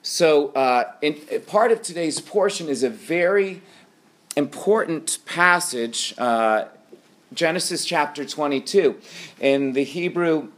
So part of today's portion is a very important passage, Genesis chapter 22. In the Hebrew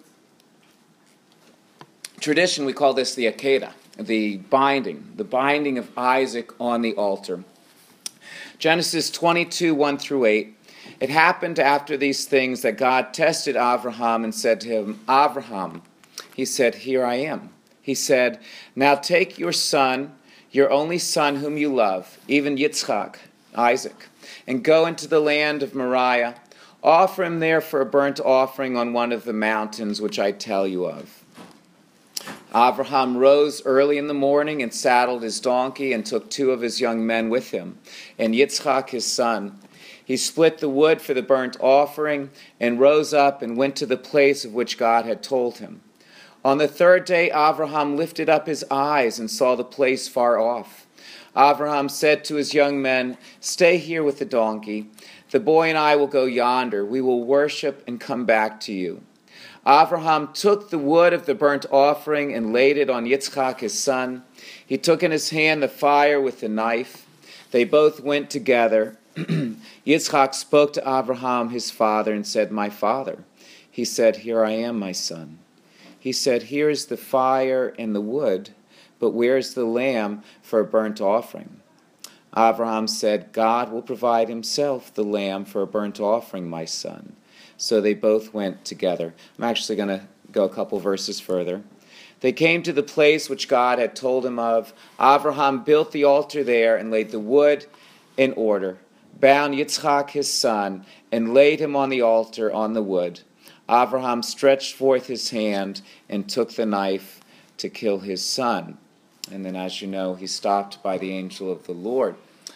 tradition, we call this the Akedah, the binding of Isaac on the altar. Genesis 22, 1 through 8. It happened after these things that God tested Abraham and said to him, Abraham. He said, Here I am. He said, Now take your son, your only son whom you love, even Yitzchak, Isaac, and go into the land of Moriah. Offer him there for a burnt offering on one of the mountains which I tell you of. Abraham rose early in the morning and saddled his donkey and took 2 of his young men with him, and Yitzchak his son. He split the wood for the burnt offering and rose up and went to the place of which God had told him. On the 3rd day, Abraham lifted up his eyes and saw the place far off. Abraham said to his young men, Stay here with the donkey. The boy and I will go yonder. We will worship and come back to you. Abraham took the wood of the burnt offering and laid it on Yitzchak his son. He took in his hand the fire with the knife. They both went together. Yitzchak spoke to Abraham his father and said, My father. He said, Here I am, my son. He said, Here is the fire and the wood, but where is the lamb for a burnt offering? Abraham said, God will provide himself the lamb for a burnt offering, my son. So they both went together. I'm actually going to go a couple verses further. They came to the place which God had told him of. Abraham built the altar there and laid the wood in order, bound Yitzchak his son, and laid him on the altar on the wood. Abraham stretched forth his hand and took the knife to kill his son. And then, as you know, he's stopped by the angel of the Lord.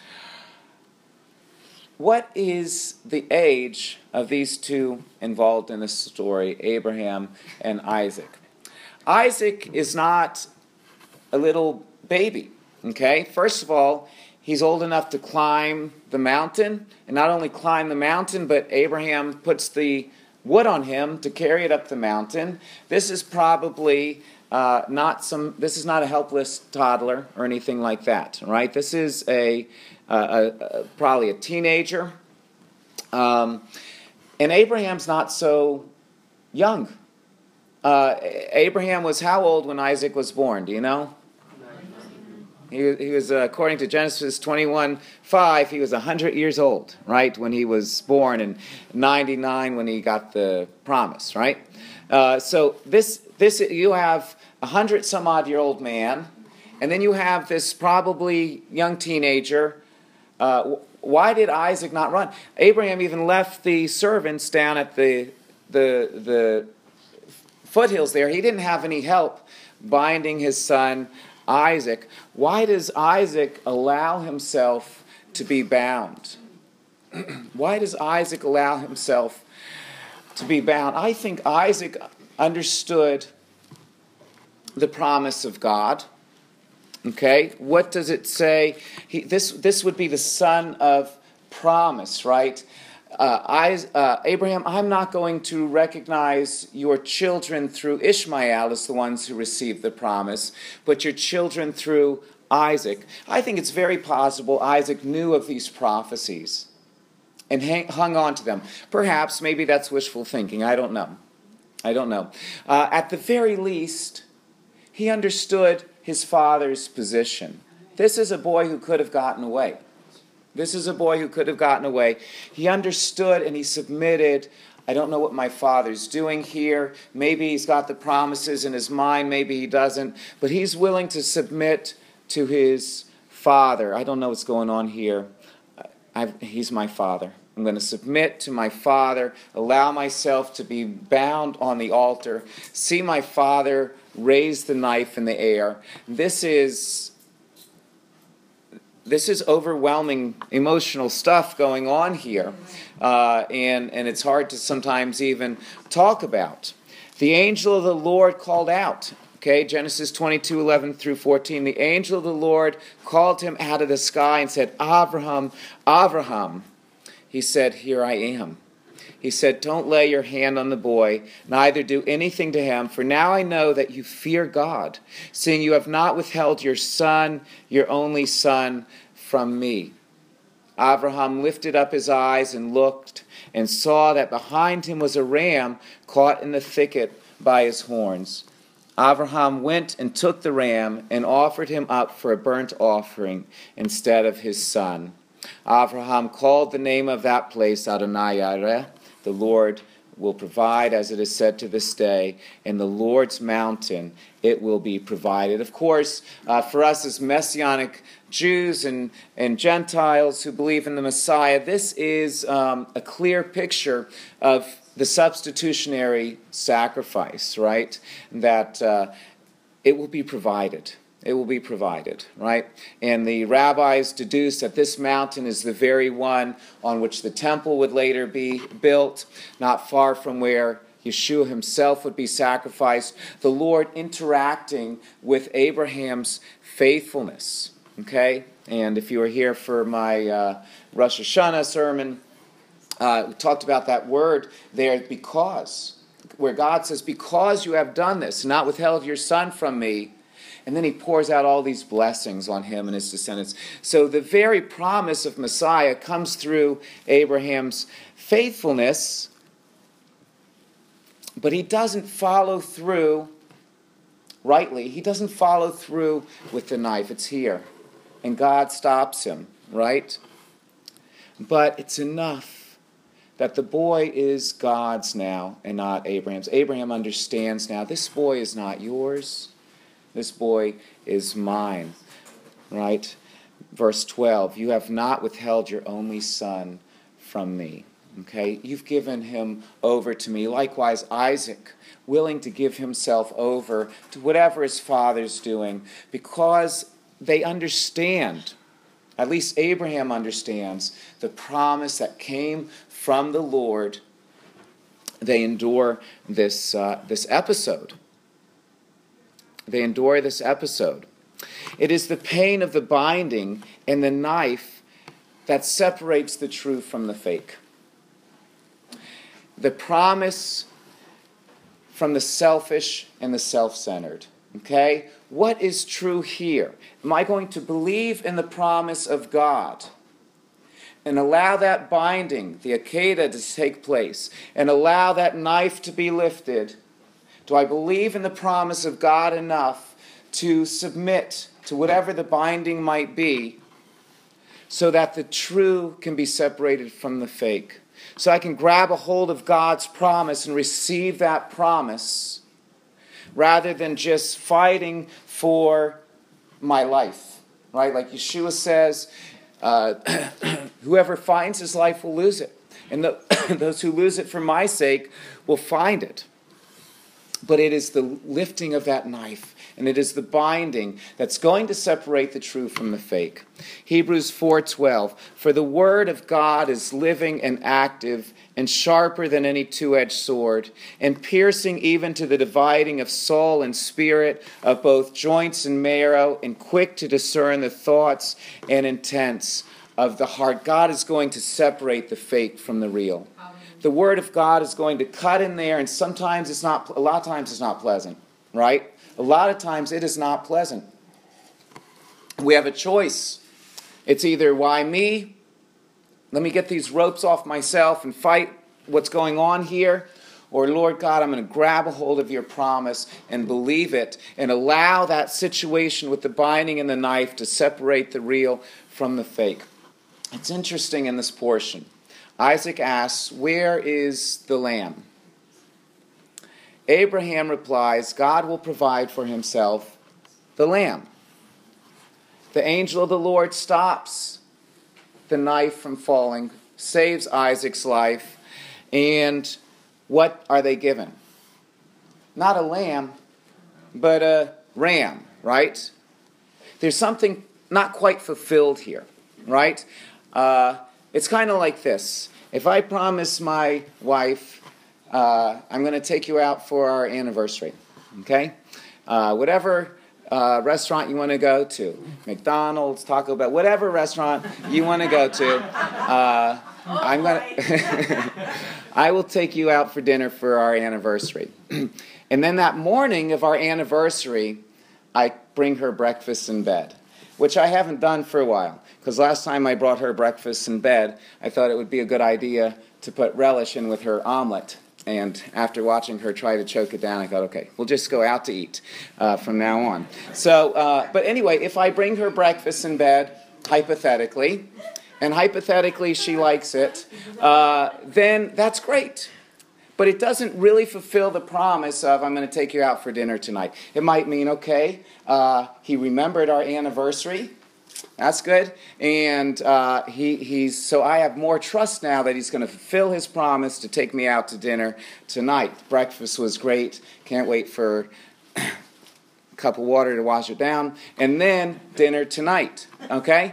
What is the age of these two involved in this story, Abraham and Isaac? Isaac is not a little baby, okay? First of all, he's old enough to climb the mountain, and not only climb the mountain, but Abraham puts the wood on him to carry it up the mountain. This is probably this is not a helpless toddler or anything like that, right? This is probably a teenager. And Abraham's not so young. Abraham was how old when Isaac was born? Do you know? He was, according to Genesis 21:5, he was 100 years old, right, when he was born, and 99 when he got the promise, right? So this you have 100-some-odd-year-old man, and then you have this probably young teenager. Why did Isaac not run? Abraham even left the servants down at the foothills there. He didn't have any help binding his son Isaac. Why does Isaac allow himself to be bound? Why does Isaac allow himself to be bound? I think Isaac understood the promise of God. Okay, what does it say? This would be the son of promise, right? Abraham, I'm not going to recognize your children through Ishmael as the ones who received the promise, but your children through Isaac. I think it's very possible Isaac knew of these prophecies and hung on to them. Perhaps, maybe that's wishful thinking. I don't know. At the very least, he understood his father's position. This is a boy who could have gotten away. He understood and he submitted. I don't know what my father's doing here. Maybe he's got the promises in his mind. Maybe he doesn't. But he's willing to submit to his father. I don't know what's going on here. He's my father. I'm going to submit to my father, allow myself to be bound on the altar, see my father raise the knife in the air. This is overwhelming emotional stuff going on here, and it's hard to sometimes even talk about. The angel of the Lord called out. Okay, Genesis 22:11 through 14. The angel of the Lord called him out of the sky and said, Abraham, Abraham. He said, Here I am. He said, "Don't lay your hand on the boy, neither do anything to him, for now I know that you fear God, seeing you have not withheld your son, your only son, from me." Abraham lifted up his eyes and looked, and saw that behind him was a ram caught in the thicket by his horns. Abraham went and took the ram and offered him up for a burnt offering instead of his son. Abraham called the name of that place Adonai-Yireh. The Lord will provide, as it is said to this day, in the Lord's mountain it will be provided. Of course, for us as Messianic Jews and Gentiles who believe in the Messiah, this is a clear picture of the substitutionary sacrifice, right? That it will be provided. It will be provided, right? And the rabbis deduce that this mountain is the very one on which the temple would later be built, not far from where Yeshua himself would be sacrificed. The Lord interacting with Abraham's faithfulness, okay? And if you were here for my Rosh Hashanah sermon, we talked about that word there, because, where God says, "Because you have done this, not withheld your son from me," and then he pours out all these blessings on him and his descendants. So the very promise of Messiah comes through Abraham's faithfulness, but he doesn't follow through rightly. He doesn't follow through with the knife. It's here. And God stops him, right? But it's enough that the boy is God's now and not Abraham's. Abraham understands now, this boy is not yours. This boy is mine, right? Verse 12, "You have not withheld your only son from me." Okay? You've given him over to me. Likewise, Isaac, willing to give himself over to whatever his father's doing, because they understand, at least Abraham understands, the promise that came from the Lord. They endure this episode. They endure this episode. It is the pain of the binding and the knife that separates the true from the fake. The promise from the selfish and the self-centered. Okay? What is true here? Am I going to believe in the promise of God and allow that binding, the Akedah, to take place, and allow that knife to be lifted? Do I believe in the promise of God enough to submit to whatever the binding might be, so that the true can be separated from the fake? So I can grab a hold of God's promise and receive that promise, rather than just fighting for my life, right? Like Yeshua says, whoever finds his life will lose it. And those who lose it for my sake will find it. But it is the lifting of that knife, and it is the binding that's going to separate the true from the fake. Hebrews 4:12, "For the word of God is living and active and sharper than any two-edged sword, and piercing even to the dividing of soul and spirit, of both joints and marrow, and quick to discern the thoughts and intents of the heart." God is going to separate the fake from the real. The word of God is going to cut in there, and sometimes it's not, a lot of times it's not pleasant, right? A lot of times it is not pleasant. We have a choice. It's either, why me? Let me get these ropes off myself and fight what's going on here. Or, Lord God, I'm going to grab a hold of your promise and believe it, and allow that situation with the binding and the knife to separate the real from the fake. It's interesting in this portion. Isaac asks, "Where is the lamb?" Abraham replies, "God will provide for himself the lamb." The angel of the Lord stops the knife from falling, saves Isaac's life, and what are they given? Not a lamb, but a ram, right? There's something not quite fulfilled here, right? It's kind of like this. If I promise my wife, I'm going to take you out for our anniversary, okay? Whatever restaurant you want to go to, McDonald's, Taco Bell, whatever restaurant you want to go to, I will take you out for dinner for our anniversary. And then that morning of our anniversary, I bring her breakfast in bed, which I haven't done for a while. Because last time I brought her breakfast in bed, I thought it would be a good idea to put relish in with her omelet. And after watching her try to choke it down, I thought, okay, we'll just go out to eat from now on. So, but anyway, if I bring her breakfast in bed, hypothetically, and hypothetically she likes it, then that's great. But it doesn't really fulfill the promise of, I'm going to take you out for dinner tonight. It might mean, okay, he remembered our anniversary. That's good. And so I have more trust now that he's going to fulfill his promise to take me out to dinner tonight. Breakfast was great. Can't wait for a cup of water to wash it down. And then dinner tonight. Okay?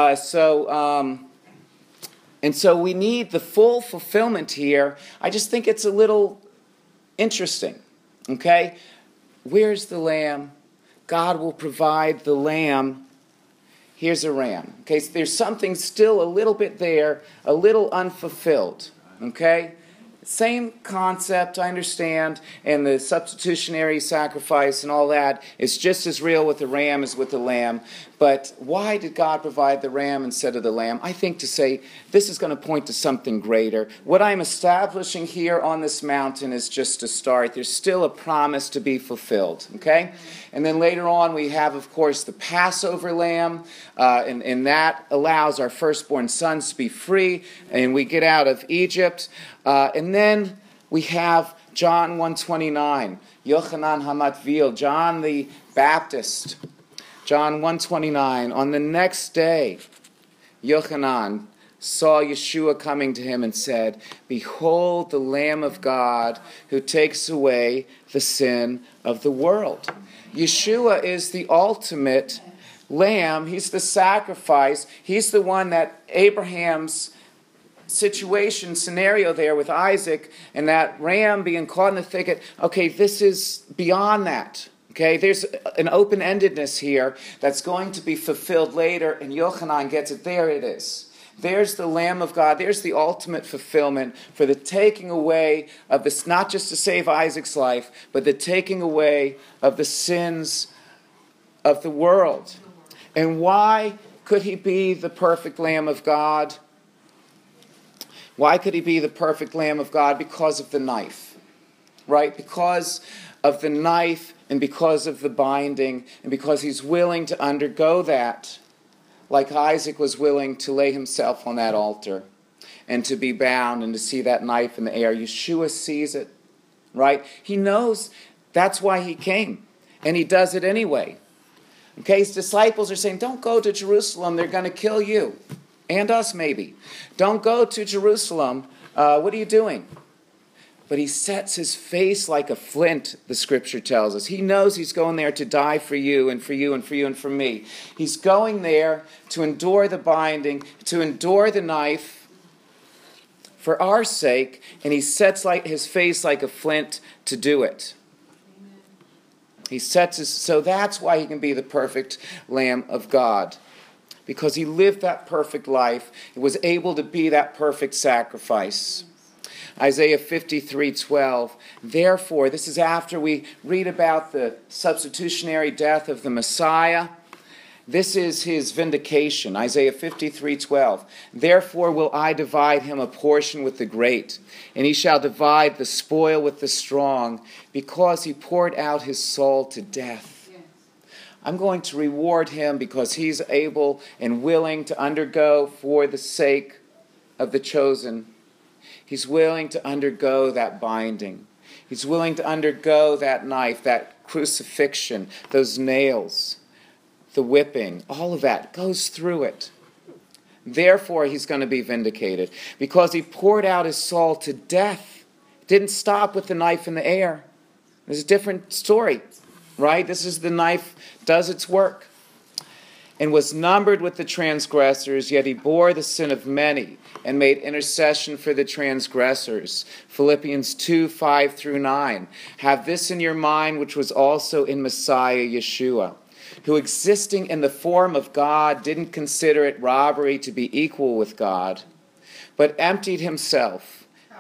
And so we need the full fulfillment here. I just think it's a little interesting. Okay? Where's the lamb? God will provide the lamb. Here's a ram. Okay, so there's something still a little bit there, a little unfulfilled. Okay? Same concept, I understand, and the substitutionary sacrifice and all that is just as real with the ram as with the lamb. But why did God provide the ram instead of the lamb? I think to say this is going to point to something greater. What I'm establishing here on this mountain is just a start. There's still a promise to be fulfilled. Okay? And then later on we have, of course, the Passover lamb, and that allows our firstborn sons to be free, and we get out of Egypt. And then we have John 1:29, Yochanan Hamatvil, John the Baptist. John 1:29, on the next day, Yochanan saw Yeshua coming to him and said, "Behold the Lamb of God who takes away the sin of the world." Yeshua is the ultimate lamb. He's the sacrifice. He's the one that Abraham's scenario there with Isaac and that ram being caught in the thicket. Okay, this is beyond that. Okay, there's an open-endedness here that's going to be fulfilled later, and Yochanan gets it. There it is. There's the Lamb of God. There's the ultimate fulfillment for the taking away of this, not just to save Isaac's life, but the taking away of the sins of the world. And why could he be the perfect Lamb of God? Why could he be the perfect Lamb of God? Because of the knife, right? Because of the knife and because of the binding and because he's willing to undergo that, like Isaac was willing to lay himself on that altar and to be bound and to see that knife in the air. Yeshua sees it, right? He knows that's why he came, and he does it anyway. Okay, his disciples are saying, don't go to Jerusalem, they're going to kill you. And us, maybe. Don't go to Jerusalem. What are you doing? But he sets his face like a flint, the scripture tells us. He knows he's going there to die for you and for you and for you and for me. He's going there to endure the binding, to endure the knife for our sake, and he sets his face like a flint to do it. He sets so that's why he can be the perfect Lamb of God. Because he lived that perfect life, he was able to be that perfect sacrifice. Isaiah 53:12. Therefore, this is after we read about the substitutionary death of the Messiah. This is his vindication. Isaiah 53:12. Therefore will I divide him a portion with the great, and he shall divide the spoil with the strong, because he poured out his soul to death. I'm going to reward him because he's able and willing to undergo for the sake of the chosen. He's willing to undergo that binding. He's willing to undergo that knife, that crucifixion, those nails, the whipping, all of that goes through it. Therefore, he's going to be vindicated because he poured out his soul to death. Didn't stop with the knife in the air. There's a different story, right? This is the knife does its work. And was numbered with the transgressors, yet he bore the sin of many and made intercession for the transgressors. Philippians 2:5-9. Have this in your mind, which was also in Messiah Yeshua, who existing in the form of God didn't consider it robbery to be equal with God, but emptied himself,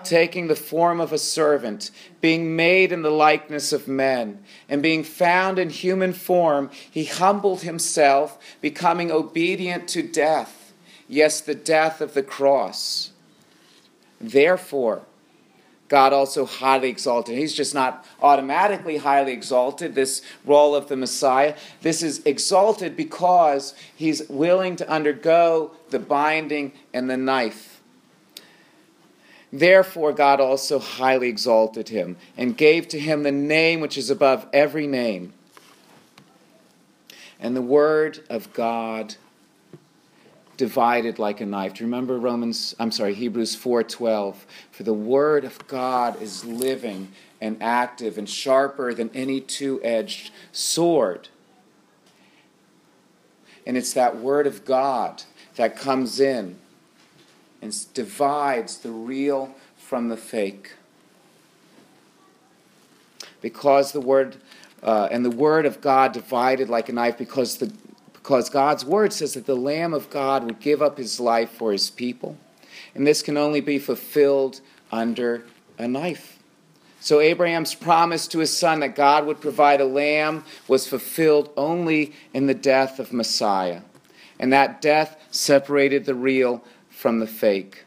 taking the form of a servant, being made in the likeness of men, and being found in human form, he humbled himself, becoming obedient to death, yes, the death of the cross. Therefore, God also highly exalted. He's just not automatically highly exalted, this role of the Messiah. This is exalted because he's willing to undergo the binding and the knife. Therefore, God also highly exalted him and gave to him the name which is above every name. And the word of God divided like a knife. Do you remember Hebrews 4:12? For the word of God is living and active and sharper than any two-edged sword. And it's that word of God that comes in and divides the real from the fake. Because the word of God divided like a knife, because God's word says that the Lamb of God would give up his life for his people. And this can only be fulfilled under a knife. So Abraham's promise to his son that God would provide a lamb was fulfilled only in the death of Messiah. And that death separated the real from the fake.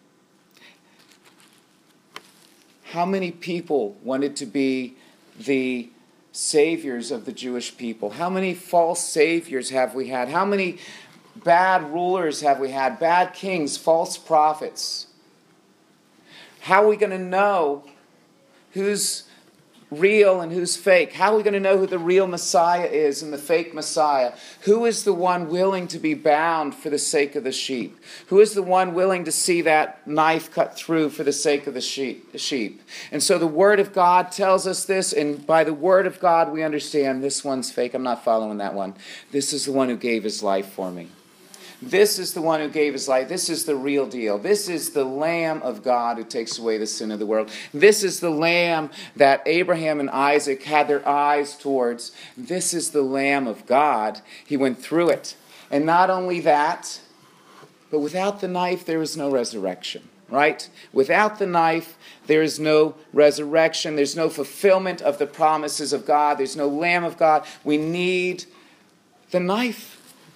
How many people wanted to be the saviors of the Jewish people? How many false saviors have we had? How many bad rulers have we had? Bad kings, false prophets. How are we going to know who's real and who's fake? How are we going to know who the real Messiah is and the fake Messiah? Who is the one willing to be bound for the sake of the sheep? Who is the one willing to see that knife cut through for the sake of the sheep? And so the Word of God tells us this, and by the Word of God we understand this one's fake. I'm not following that one. This is the one who gave his life for me. This is the one who gave his life. This is the real deal. This is the Lamb of God who takes away the sin of the world. This is the Lamb that Abraham and Isaac had their eyes towards. This is the Lamb of God. He went through it. And not only that, but without the knife, there is no resurrection, right? Without the knife, there is no resurrection. There's no fulfillment of the promises of God. There's no Lamb of God. We need the knife.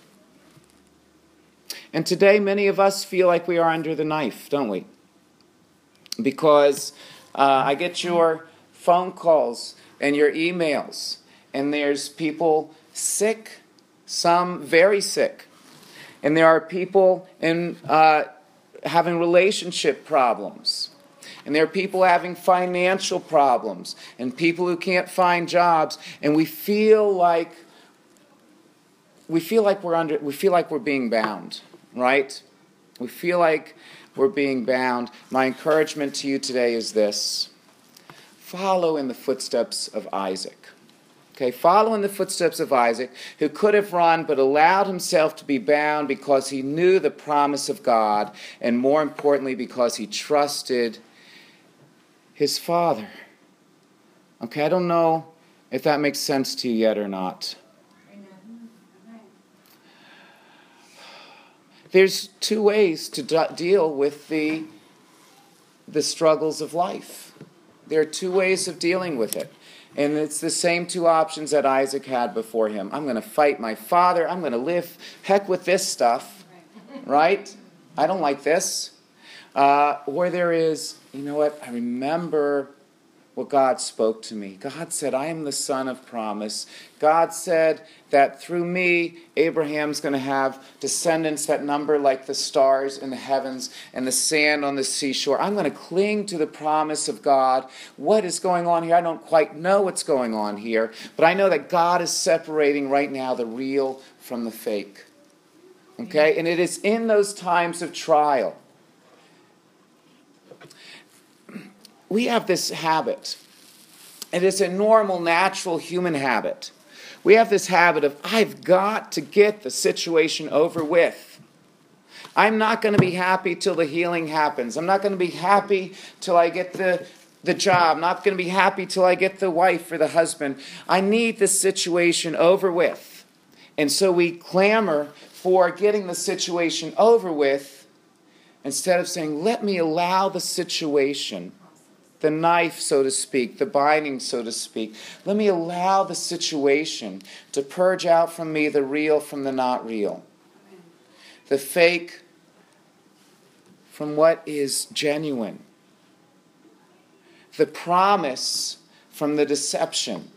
And today, many of us feel like we are under the knife, don't we? Because I get your phone calls and your emails, and there's people sick, some very sick. And there are people having relationship problems. And there are people having financial problems, and people who can't find jobs. And we feel like we're being bound. Right? We feel like we're being bound. My encouragement to you today is this. Follow in the footsteps of Isaac. Okay, follow in the footsteps of Isaac, who could have run but allowed himself to be bound because he knew the promise of God, and more importantly, because he trusted his father. Okay, I don't know if that makes sense to you yet or not. There's two ways to deal with the struggles of life. There are two ways of dealing with it. And it's the same two options that Isaac had before him. I'm going to fight my father. I'm going to live. Heck with this stuff. Right? I don't like this. Or there is, you know what? I remember what God spoke to me. God said, I am the son of promise. God said that through me, Abraham's going to have descendants that number like the stars in the heavens and the sand on the seashore. I'm going to cling to the promise of God. What is going on here? I don't quite know what's going on here, but I know that God is separating right now the real from the fake. Okay? And it is in those times of trial. We have this habit. It is a normal, natural human habit. We have this habit of, I've got to get the situation over with. I'm not going to be happy till the healing happens. I'm not going to be happy till I get the job. I'm not going to be happy till I get the wife or the husband. I need this situation over with. And so we clamor for getting the situation over with Instead of saying, let me allow the situation, the knife, so to speak, the binding, so to speak, let me allow the situation to purge out from me the real from the not real, the fake from what is genuine, the promise from the deception,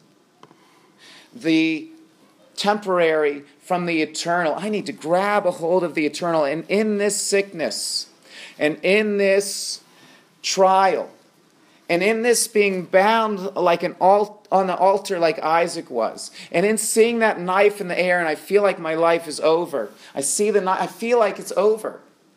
the temporary from the eternal. I need to grab a hold of the eternal. And in this sickness, and in this trial, and in this being bound like on the altar like Isaac was, and in seeing that knife in the air, and I feel like my life is over. I see the knife, I feel like it's over.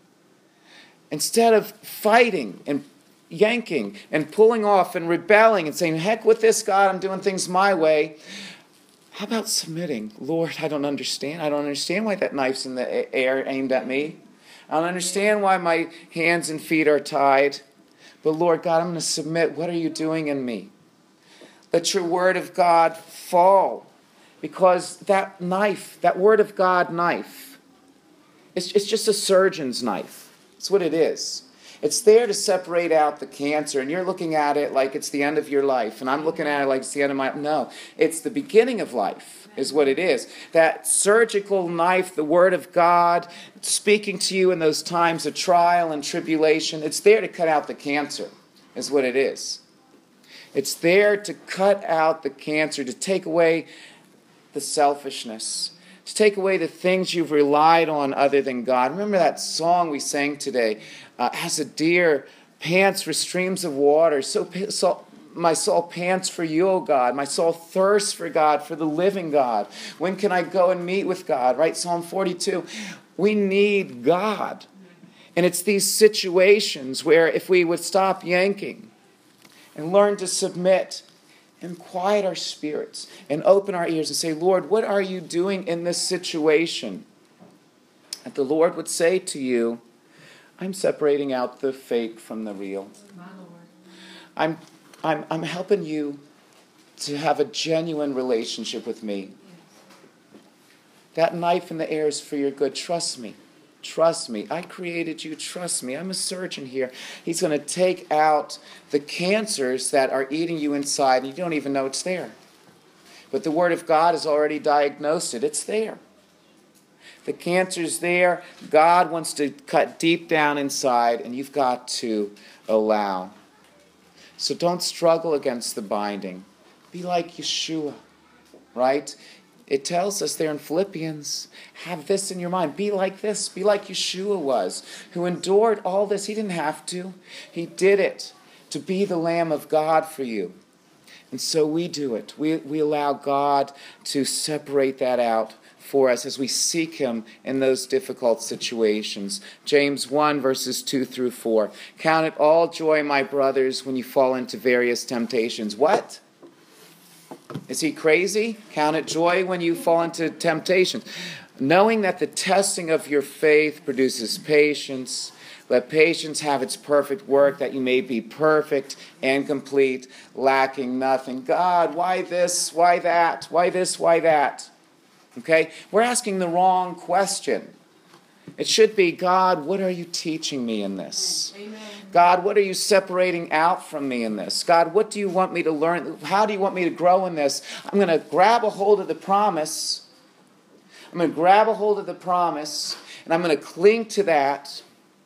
Instead of fighting and yanking and pulling off and rebelling and saying, heck with this, God, I'm doing things my way. How about submitting? Lord, I don't understand. I don't understand why that knife's in the air aimed at me. I don't understand why my hands and feet are tied. But Lord God, I'm going to submit. What are you doing in me? Let your word of God fall. Because that knife, that word of God knife, it's just a surgeon's knife. That's what it is. It's there to separate out the cancer, and you're looking at it like it's the end of your life, and I'm looking at it like it's the end of my... No, it's the beginning of life is what it is. That surgical knife, the Word of God, speaking to you in those times of trial and tribulation, it's there to cut out the cancer is what it is. It's there to cut out the cancer, to take away the selfishness, to take away the things you've relied on other than God. Remember that song we sang today, as a deer pants for streams of water, so my soul pants for you, O God. My soul thirsts for God, for the living God. When can I go and meet with God? Right? Psalm 42. We need God. And it's these situations where if we would stop yanking and learn to submit and quiet our spirits and open our ears and say, Lord, what are you doing in this situation? That the Lord would say to you, I'm separating out the fake from the real. I'm helping you to have a genuine relationship with me. That knife in the air is for your good. Trust me. Trust me. I created you. Trust me. I'm a surgeon here. He's going to take out the cancers that are eating you inside, and you don't even know it's there. But the Word of God has already diagnosed it. It's there. The cancer's there. God wants to cut deep down inside, and you've got to allow. So don't struggle against the binding. Be like Yeshua, right? It tells us there in Philippians, have this in your mind. Be like this. Be like Yeshua was, who endured all this. He didn't have to. He did it to be the Lamb of God for you. And so we do it. We allow God to separate that out for us as we seek him in those difficult situations. James 1, verses 2 through 4. Count it all joy, my brothers, when you fall into various temptations. What? Is he crazy? Count it joy when you fall into temptations. Knowing that the testing of your faith produces patience. Let patience have its perfect work, that you may be perfect and complete, lacking nothing. God, why this? Why that? Why this? Why that? Okay? We're asking the wrong question. It should be, God, what are you teaching me in this? Amen. God, what are you separating out from me in this? God, what do you want me to learn? How do you want me to grow in this? I'm going to grab a hold of the promise. I'm going to grab a hold of the promise, and I'm going to cling to that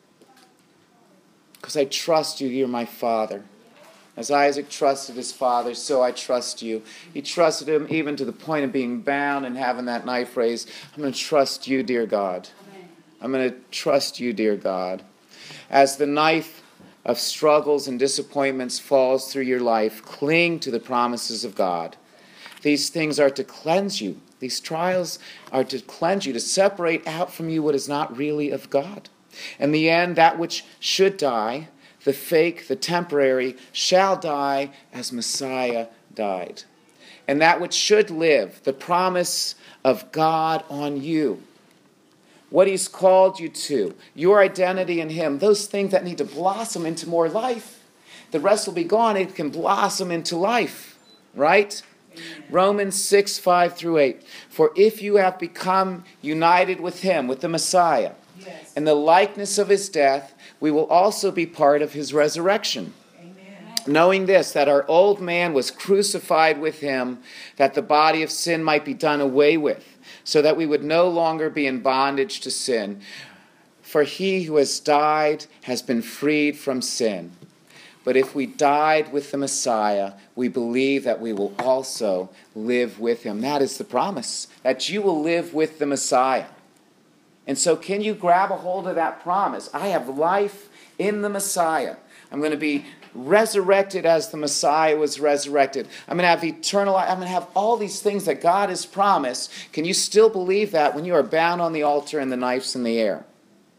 because I trust you. You're my Father. As Isaac trusted his father, so I trust you. He trusted him even to the point of being bound and having that knife raised. I'm going to trust you, dear God. I'm going to trust you, dear God. As the knife of struggles and disappointments falls through your life, cling to the promises of God. These things are to cleanse you. These trials are to cleanse you, to separate out from you what is not really of God. In the end, that which should die, the fake, the temporary, shall die as Messiah died. And that which should live, the promise of God on you, what he's called you to, your identity in him, those things that need to blossom into more life. The rest will be gone. It can blossom into life, right? Amen. Romans 6, 5 through 8. For if you have become united with him, with the Messiah, Yes. In the likeness of his death, we will also be part of his resurrection. Amen. Knowing this, that our old man was crucified with him, that the body of sin might be done away with, so that we would no longer be in bondage to sin. For he who has died has been freed from sin. But if we died with the Messiah, we believe that we will also live with him. That is the promise, that you will live with the Messiah. And so can you grab a hold of that promise? I have life in the Messiah. I'm going to be resurrected as the Messiah was resurrected. I'm going to have eternal life. I'm going to have all these things that God has promised. Can you still believe that when you are bound on the altar and the knife's in the air?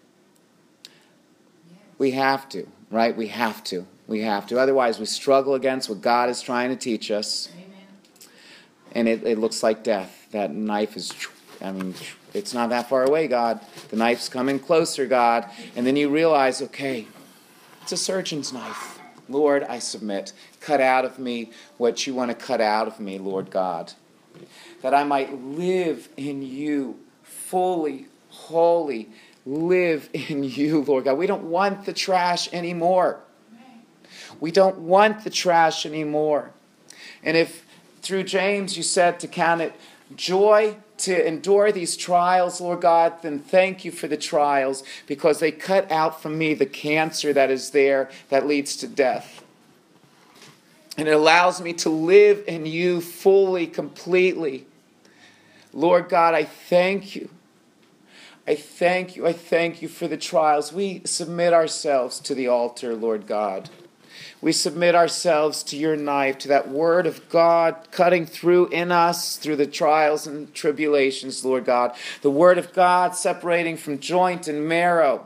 We have to, right? We have to. We have to. Otherwise, we struggle against what God is trying to teach us. Amen. And it looks like death. That knife is, it's not that far away, God. The knife's coming closer, God. And then you realize, okay, it's a surgeon's knife. Lord, I submit. Cut out of me what you want to cut out of me, Lord God. That I might live in you fully, wholly, live in you, Lord God. We don't want the trash anymore. We don't want the trash anymore. And if through James you said to count it joy to endure these trials, Lord God, then thank you for the trials, because they cut out from me the cancer that is there that leads to death. And it allows me to live in you fully, completely. Lord God, I thank you. I thank you. I thank you for the trials. We submit ourselves to the altar, Lord God. We submit ourselves to your knife, to that word of God cutting through in us through the trials and tribulations, Lord God. The word of God separating from joint and marrow,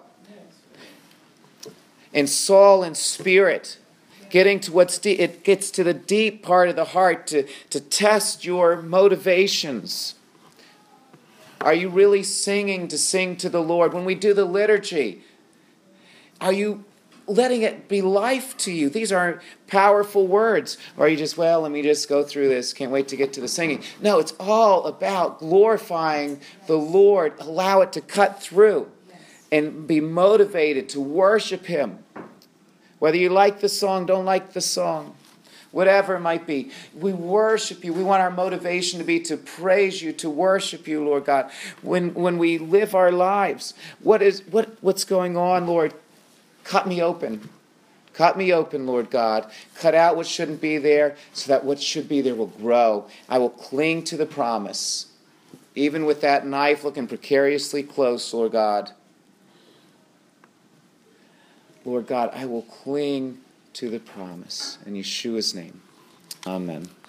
and soul and spirit. Getting to what's deep, it gets to the deep part of the heart to test your motivations. Are you really singing to sing to the Lord? When we do the liturgy, are you letting it be life to you? These are powerful words. Or are you just, well, let me just go through this. Can't wait to get to the singing. No, it's all about glorifying the Lord. Allow it to cut through and be motivated to worship him. Whether you like the song, don't like the song, whatever it might be. We worship you. We want our motivation to be to praise you, to worship you, Lord God. When we live our lives, what's going on, Lord? Cut me open. Cut me open, Lord God. Cut out what shouldn't be there so that what should be there will grow. I will cling to the promise. Even with that knife looking precariously close, Lord God. Lord God, I will cling to the promise. In Yeshua's name, amen.